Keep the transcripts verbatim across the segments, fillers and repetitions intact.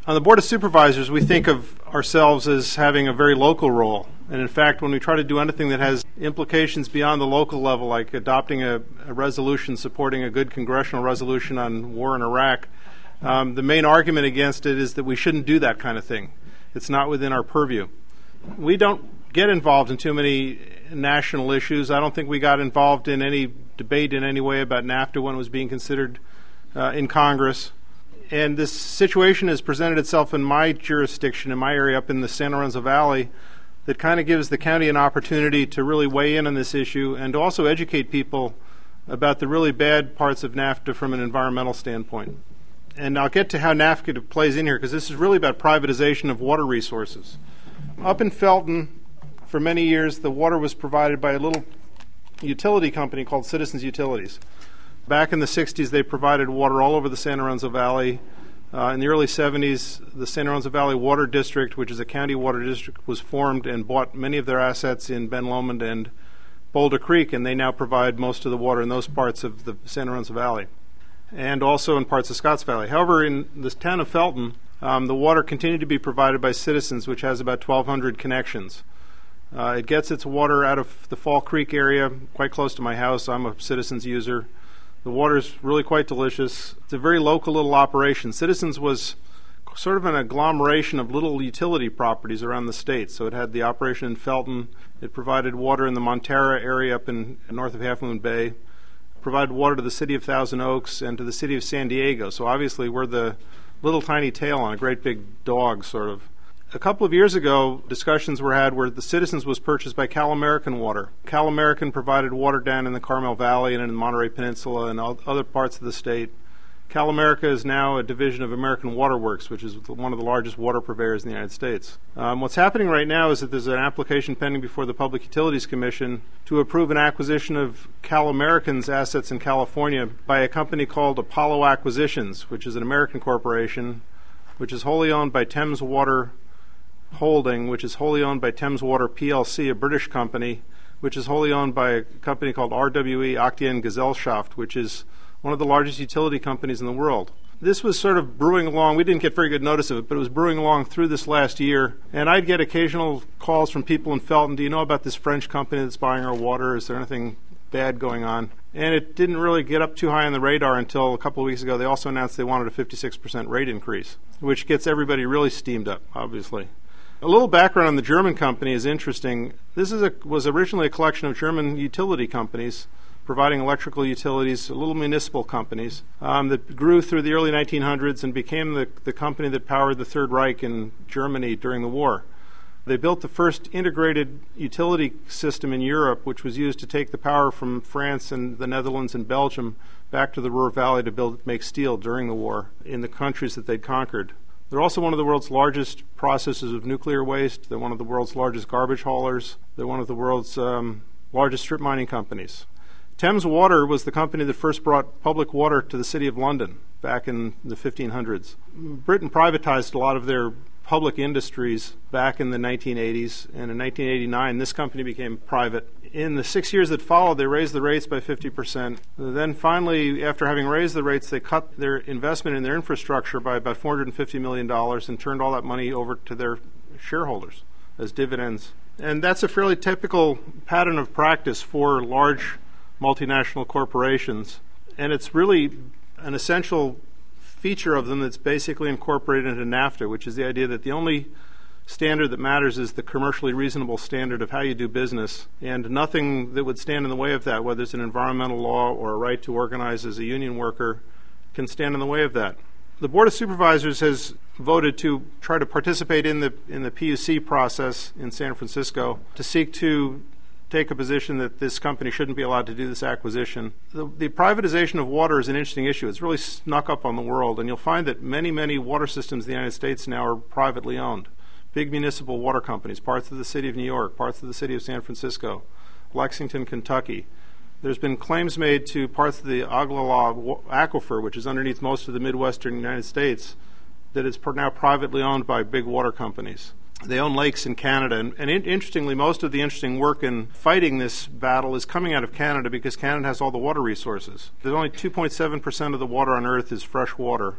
On the Board of Supervisors, we think of ourselves as having a very local role. And in fact, when we try to do anything that has implications beyond the local level, like adopting a, a resolution supporting a good congressional resolution on war in Iraq, um, the main argument against it is that we shouldn't do that kind of thing. It's not within our purview. We don't get involved in too many national issues. I don't think we got involved in any debate in any way about NAFTA when it was being considered uh, in Congress. And this situation has presented itself in my jurisdiction, in my area up in the San Lorenzo Valley, that kind of gives the county an opportunity to really weigh in on this issue and to also educate people about the really bad parts of NAFTA from an environmental standpoint. And I'll get to how NAFTA plays in here, because this is really about privatization of water resources. Up in Felton, for many years, the water was provided by a little utility company called Citizens Utilities. Back in the sixties, they provided water all over the San Lorenzo Valley. Uh, in the early seventies, the San Lorenzo Valley Water District, which is a county water district, was formed and bought many of their assets in Ben Lomond and Boulder Creek, and they now provide most of the water in those parts of the San Lorenzo Valley, and also in parts of Scotts Valley. However, in the town of Felton, um, the water continued to be provided by Citizens, which has about twelve hundred connections. Uh, it gets its water out of the Fall Creek area, quite close to my house. I'm a Citizens user. The water is really quite delicious. It's a very local little operation. Citizens was sort of an agglomeration of little utility properties around the state. So it had the operation in Felton. It provided water in the Montara area up in north of Half Moon Bay. It provided water to the city of Thousand Oaks and to the city of San Diego. So obviously we're the little tiny tail on a great big dog, sort of. A couple of years ago, discussions were had where the Citizens was purchased by Cal American Water. Cal American provided water down in the Carmel Valley and in the Monterey Peninsula and other parts of the state. Cal America is now a division of American Water Works, which is one of the largest water purveyors in the United States. Um, what's happening right now is that there's an application pending before the Public Utilities Commission to approve an acquisition of Cal American's assets in California by a company called Apollo Acquisitions, which is an American corporation, which is wholly owned by Thames Water Holding, which is wholly owned by Thames Water P L C, a British company, which is wholly owned by a company called R W E Aktien Gesellschaft, which is one of the largest utility companies in the world. This was sort of brewing along. We didn't get very good notice of it, but it was brewing along through this last year. And I'd get occasional calls from people in Felton, do you know about this French company that's buying our water? Is there anything bad going on? And it didn't really get up too high on the radar until a couple of weeks ago. They also announced they wanted a fifty-six percent rate increase, which gets everybody really steamed up, obviously. A little background on the German company is interesting. This is a, was originally a collection of German utility companies providing electrical utilities, little municipal companies, um, that grew through the early nineteen hundreds and became the, the company that powered the Third Reich in Germany during the war. They built the first integrated utility system in Europe, which was used to take the power from France and the Netherlands and Belgium back to the Ruhr Valley to build make steel during the war in the countries that they'd conquered. They're also one of the world's largest processors of nuclear waste. They're one of the world's largest garbage haulers. They're one of the world's um, largest strip mining companies. Thames Water was the company that first brought public water to the city of London back in the fifteen hundreds. Britain privatized a lot of their public industries back in the nineteen eighties, and in nineteen eighty-nine this company became private. In the six years that followed, they raised the rates by fifty percent. Then finally, after having raised the rates, they cut their investment in their infrastructure by about four hundred fifty million dollars and turned all that money over to their shareholders as dividends. And that's a fairly typical pattern of practice for large multinational corporations. And it's really an essential feature of them that's basically incorporated into NAFTA, which is the idea that the only standard that matters is the commercially reasonable standard of how you do business, and nothing that would stand in the way of that, whether it's an environmental law or a right to organize as a union worker, can stand in the way of that. The Board of Supervisors has voted to try to participate in the in the P U C process in San Francisco to seek to take a position that this company shouldn't be allowed to do this acquisition. The, the privatization of water is an interesting issue. It's really snuck up on the world, and you'll find that many, many water systems in the United States now are privately owned. Big municipal water companies, parts of the city of New York, parts of the city of San Francisco, Lexington, Kentucky. There's been claims made to parts of the Ogallala Aquifer, which is underneath most of the Midwestern United States, that it's now privately owned by big water companies. They own lakes in Canada, and, and in, interestingly, most of the interesting work in fighting this battle is coming out of Canada because Canada has all the water resources. There's only two point seven percent of the water on Earth is fresh water,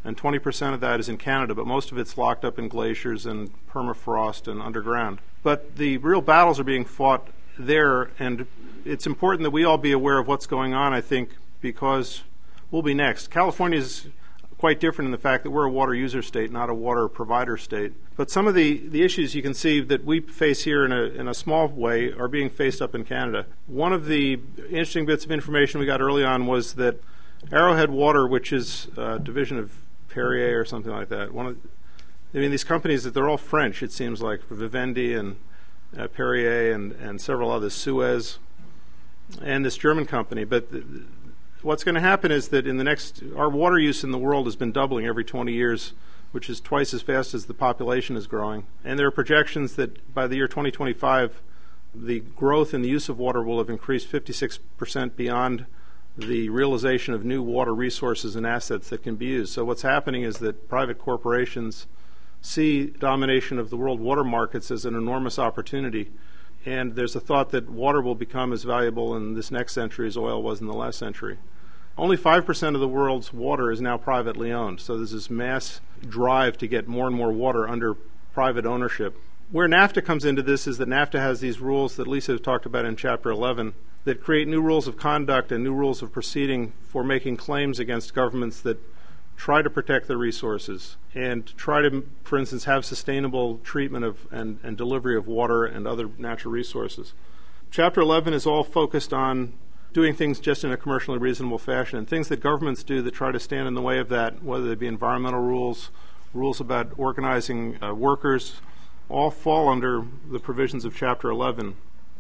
and twenty percent of that is in Canada, but most of it's locked up in glaciers and permafrost and underground. But the real battles are being fought there, and it's important that we all be aware of what's going on, I think, because we'll be next. California is quite different in the fact that we're a water user state, not a water provider state. But some of the, the issues you can see that we face here in a, in a small way are being faced up in Canada. One of the interesting bits of information we got early on was that Arrowhead Water, which is a division of Perrier or something like that, one of, I mean, these companies, that they're all French, it seems like, Vivendi and uh, Perrier and, and several others, Suez, and this German company. But th- what's going to happen is that in the next, our water use in the world has been doubling every twenty years, which is twice as fast as the population is growing. And there are projections that by the year twenty twenty-five, the growth in the use of water will have increased fifty-six percent beyond the realization of new water resources and assets that can be used. So what's happening is that private corporations see domination of the world water markets as an enormous opportunity. And there's a thought that water will become as valuable in this next century as oil was in the last century. Only five percent of the world's water is now privately owned, so there's this mass drive to get more and more water under private ownership. Where NAFTA comes into this is that NAFTA has these rules that Lisa talked about in Chapter eleven that create new rules of conduct and new rules of proceeding for making claims against governments that try to protect their resources and try to, for instance, have sustainable treatment of and, and delivery of water and other natural resources. Chapter eleven is all focused on doing things just in a commercially reasonable fashion, and things that governments do that try to stand in the way of that, whether they be environmental rules, rules about organizing uh, workers, all fall under the provisions of Chapter eleven.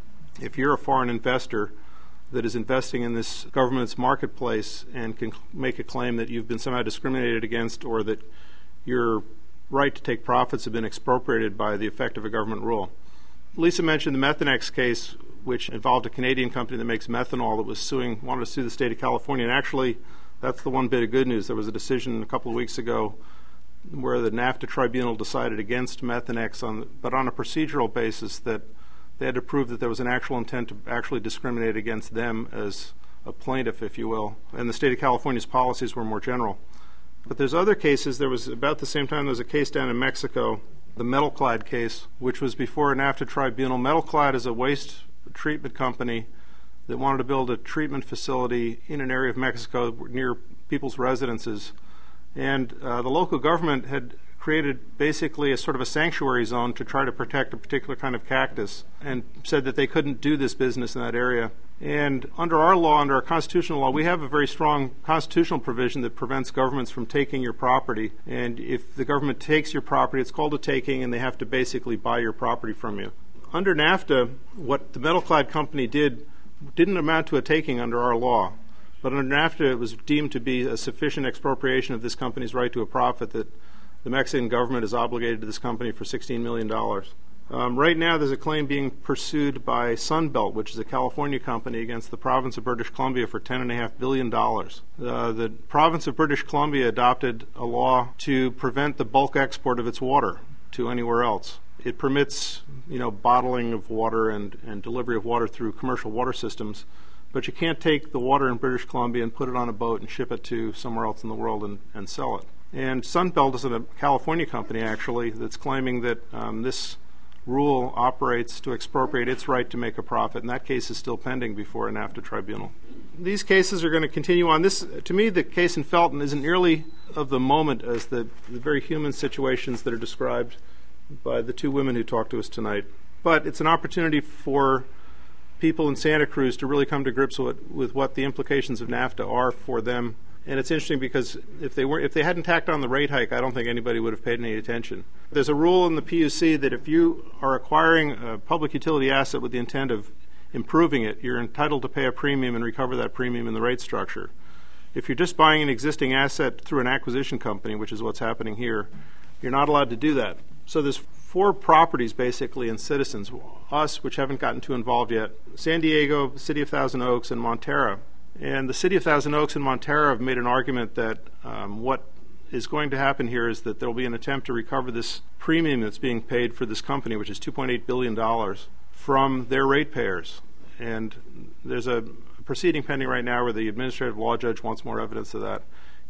If you're a foreign investor that is investing in this government's marketplace and can make a claim that you've been somehow discriminated against or that your right to take profits have been expropriated by the effect of a government rule. Lisa mentioned the Methanex case, which involved a Canadian company that makes methanol that was suing, wanted to sue the state of California. And actually, that's the one bit of good news. There was a decision a couple of weeks ago where the NAFTA tribunal decided against Methanex, on, but on a procedural basis that they had to prove that there was an actual intent to actually discriminate against them as a plaintiff, if you will. And the state of California's policies were more general. But there's other cases. There was, about the same time, there was a case down in Mexico, the Metalclad case, which was before a NAFTA tribunal. Metalclad is a waste treatment company that wanted to build a treatment facility in an area of Mexico near people's residences. And uh, the local government had created basically a sort of a sanctuary zone to try to protect a particular kind of cactus and said that they couldn't do this business in that area. And under our law, under our constitutional law, we have a very strong constitutional provision that prevents governments from taking your property. And if the government takes your property, it's called a taking, and they have to basically buy your property from you. Under NAFTA, what the Metalclad company did didn't amount to a taking under our law. But under NAFTA, it was deemed to be a sufficient expropriation of this company's right to a profit that the Mexican government is obligated to this company for sixteen million dollars. Um, right now, there's a claim being pursued by Sunbelt, which is a California company, against the province of British Columbia for ten point five billion dollars. Uh, the province of British Columbia adopted a law to prevent the bulk export of its water to anywhere else. It permits, you know, bottling of water and, and delivery of water through commercial water systems, but you can't take the water in British Columbia and put it on a boat and ship it to somewhere else in the world and, and sell it. And Sunbelt is a California company, actually, that's claiming that um, this rule operates to expropriate its right to make a profit, and that case is still pending before a NAFTA tribunal. These cases are going to continue on. This, to me, the case in Felton isn't nearly of the moment as the, the very human situations that are described by the two women who talked to us tonight. But it's an opportunity for people in Santa Cruz to really come to grips with, with what the implications of NAFTA are for them. And it's interesting because if they were if they hadn't tacked on the rate hike, I don't think anybody would have paid any attention. There's a rule in the P U C that if you are acquiring a public utility asset with the intent of improving it, you're entitled to pay a premium and recover that premium in the rate structure. If you're just buying an existing asset through an acquisition company, which is what's happening here, you're not allowed to do that. So there's four properties, basically, and citizens, us, which haven't gotten too involved yet, San Diego, City of Thousand Oaks, and Montara. And the City of Thousand Oaks and Montara have made an argument that um, what is going to happen here is that there will be an attempt to recover this premium that's being paid for this company, which is two point eight billion dollars, from their ratepayers. And there's a proceeding pending right now where the administrative law judge wants more evidence of that.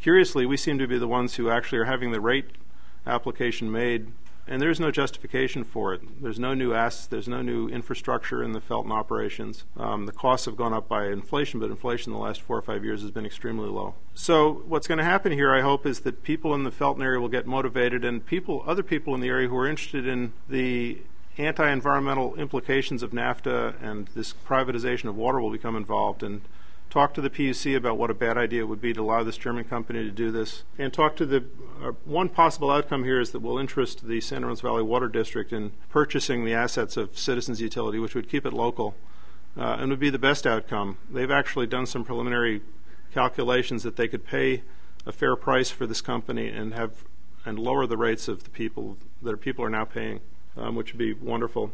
curiously, we seem to be the ones who actually are having the rate application made, and there's no justification for it. There's no new assets, there's no new infrastructure in the Felton operations. Um, the costs have gone up by inflation, but inflation in the last four or five years has been extremely low. So what's going to happen here, I hope, is that people in the Felton area will get motivated, and people, other people in the area who are interested in the anti-environmental implications of NAFTA and this privatization of water will become involved, and talk to the P U C about what a bad idea it would be to allow this German company to do this, and talk to the uh, one possible outcome here is that will interest the San Lorenzo Valley Water District in purchasing the assets of Citizens Utility, which would keep it local, uh, and would be the best outcome. They've actually done some preliminary calculations that they could pay a fair price for this company and have and lower the rates of the people that people are now paying, um, which would be wonderful.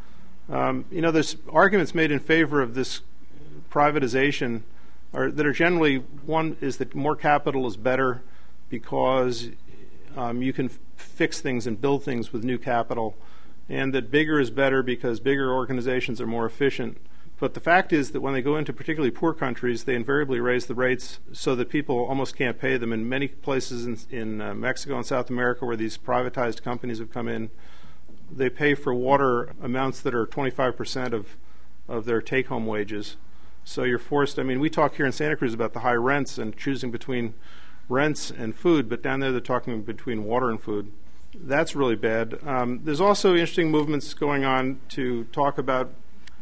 Um, you know, there's arguments made in favor of this privatization are, that are generally, one is that more capital is better because um, you can f- fix things and build things with new capital, and that bigger is better because bigger organizations are more efficient. But the fact is that when they go into particularly poor countries, they invariably raise the rates so that people almost can't pay them. In many places in, in uh, Mexico and South America where these privatized companies have come in, they pay for water amounts that are twenty-five percent of, of their take-home wages. So you're forced, I mean, we talk here in Santa Cruz about the high rents and choosing between rents and food, but down there they're talking between water and food. That's really bad. Um, there's also interesting movements going on to talk about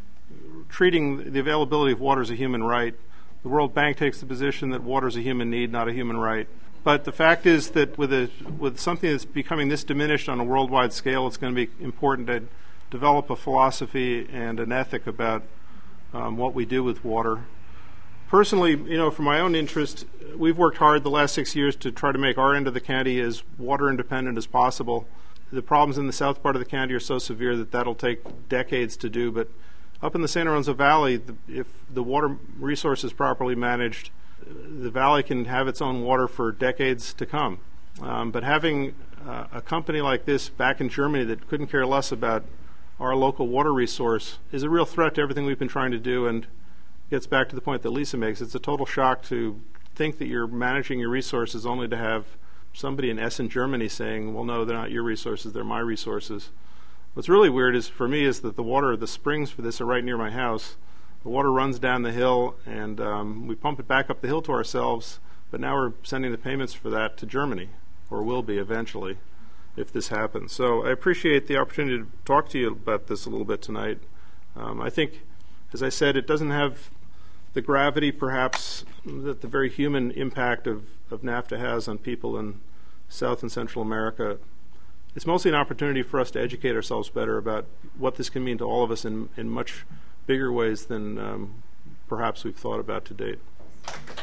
treating the availability of water as a human right. The World Bank takes the position that water is a human need, not a human right. But the fact is that with a, with something that's becoming this diminished on a worldwide scale, it's going to be important to develop a philosophy and an ethic about um, what we do with water. Personally, you know, for my own interest, we've worked hard the last six years to try to make our end of the county as water independent as possible. The problems in the south part of the county are so severe that that'll take decades to do, but up in the San Lorenzo Valley, the, if the water resource is properly managed, the valley can have its own water for decades to come. Um, but having uh, a company like this back in Germany that couldn't care less about our local water resource is a real threat to everything we've been trying to do, and gets back to the point that Lisa makes. It's a total shock to think that you're managing your resources only to have somebody in Essen, Germany saying, well, no, they're not your resources, they're my resources. What's really weird is, for me, is that the water, the springs for this are right near my house. The water runs down the hill, and um, we pump it back up the hill to ourselves, but now we're sending the payments for that to Germany, or will be eventually, if this happens. So I appreciate the opportunity to talk to you about this a little bit tonight. Um, I think, as I said, it doesn't have the gravity, perhaps, that the very human impact of, of NAFTA has on people in South and Central America. It's mostly an opportunity for us to educate ourselves better about what this can mean to all of us in, in much bigger ways than um, perhaps we've thought about to date.